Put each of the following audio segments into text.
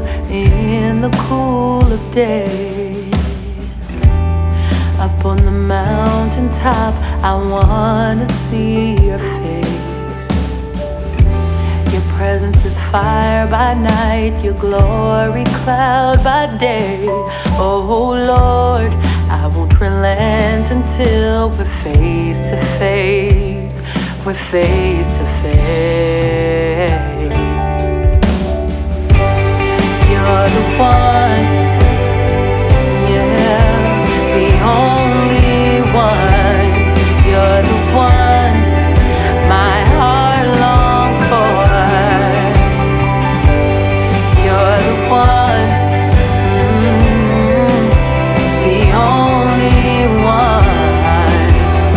in the cool of day. Up on the mountaintop, I wanna see your face. Your presence is fire by night, your glory cloud by day. Oh Lord, I won't relent until we're face to face. We're face to face. You're the one, yeah, the only one. You're the one my heart longs for. You're the one, the only one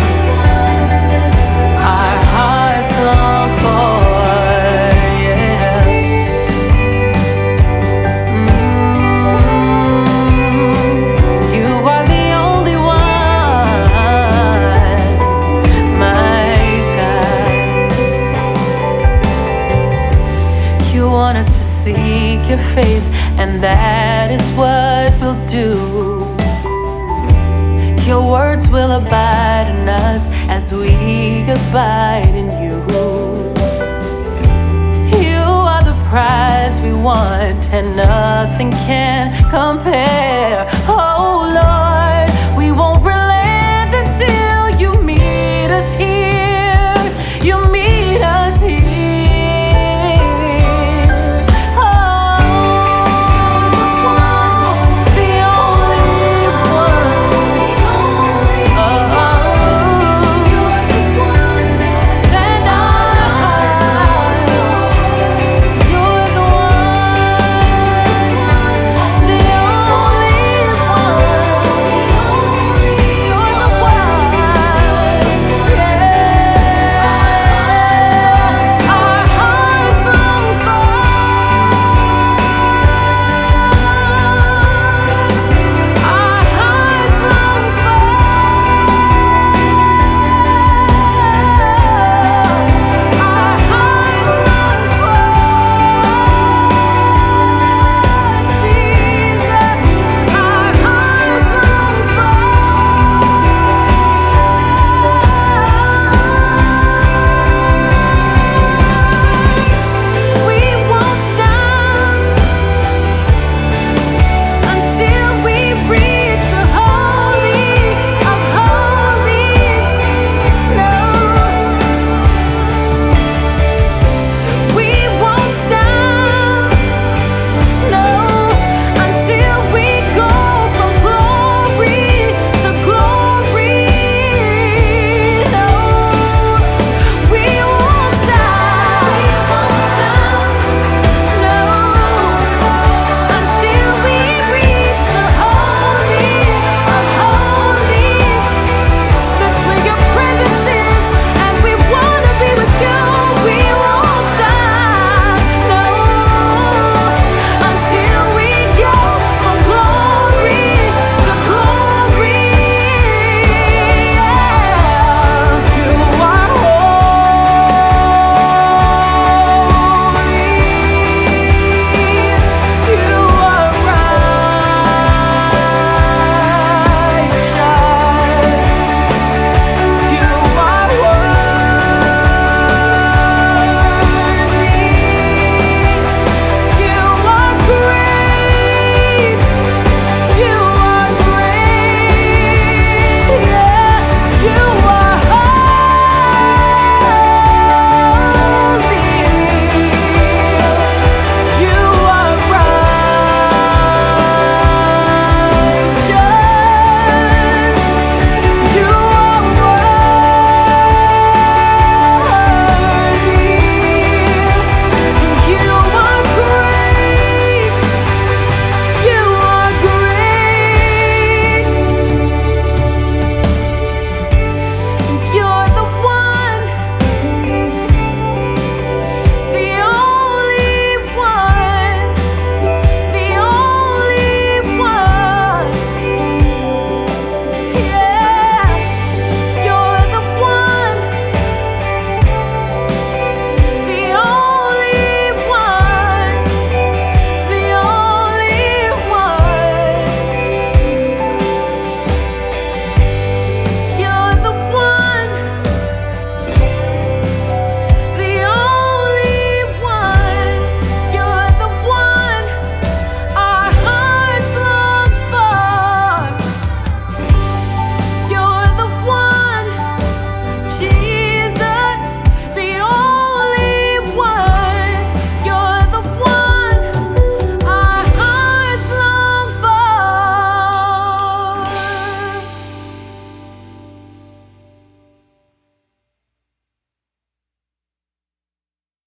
our hearts long for, yeah. You are the only one, my God. You want us to seek your face, and that is what we'll do. Your words will abide in us as we abide in you. You are the prize we want, and nothing can compare. Oh Lord,